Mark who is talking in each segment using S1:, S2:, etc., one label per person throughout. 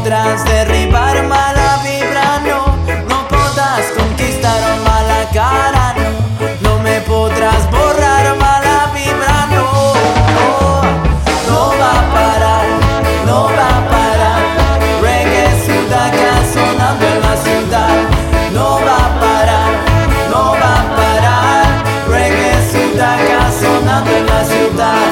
S1: podrás derribar mala vibra, no. No podrás conquistar mala cara, no. No me podrás borrar mala vibra, no. No, no va a parar, no va a parar. Reggae Sudaca sonando en la ciudad. No va a parar, no va a parar. Reggae Sudaca sonando en la ciudad.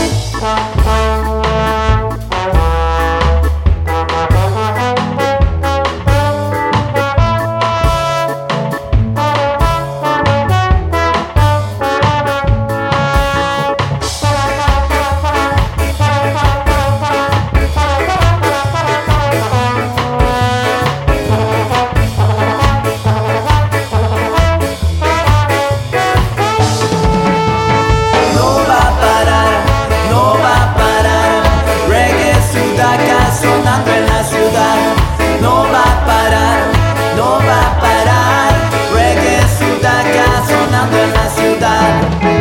S1: Sonando en la ciudad, no va a parar, no va a parar. Reggae Sudaca sonando en la ciudad.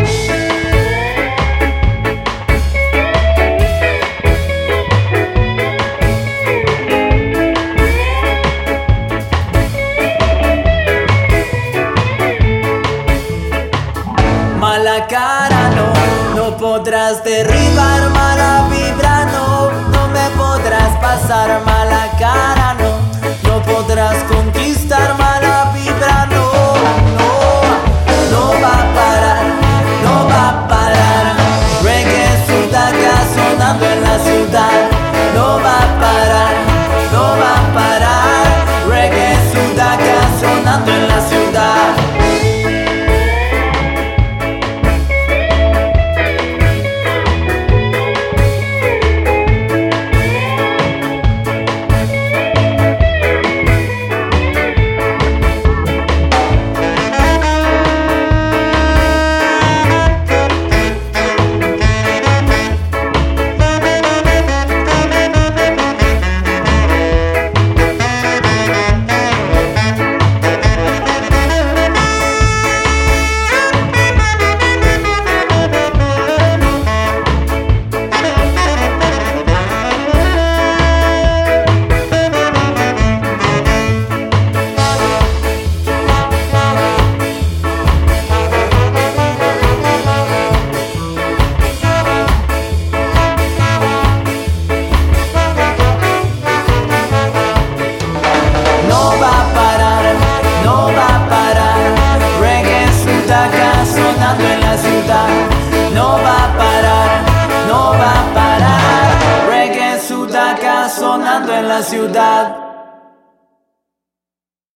S1: Mala cara, no, no podrás derribar mala vibra, no. No me podrás pasar mala cara, no. No podrás conquistar mala vibra, no. No, no va a parar, no va a parar. Reggae Sudaca sonando en la ciudad. No va a parar, no va a parar. Reggae Sudaca sonando en la ciudad. Sonando en la ciudad, no va a parar, no va a parar. Reggae Sudaca sonando en la ciudad.